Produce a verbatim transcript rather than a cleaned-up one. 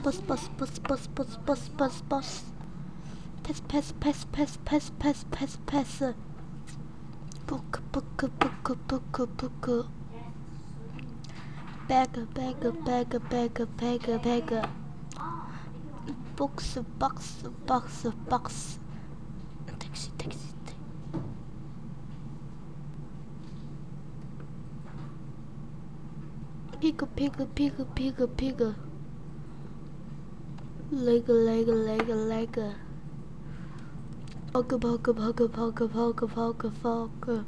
bus bus bus bus bus bus bus bus. Pass pass pass pass pass pass pass pass. Book book book book book. Bagger bagger bagger bagger bagger bagger. Box box box box. Taxi taxi. Pigga pigga pigga pigga pigga. Lega lega lega lega. Bugga bugga bugga bugga bugga bugga bugga.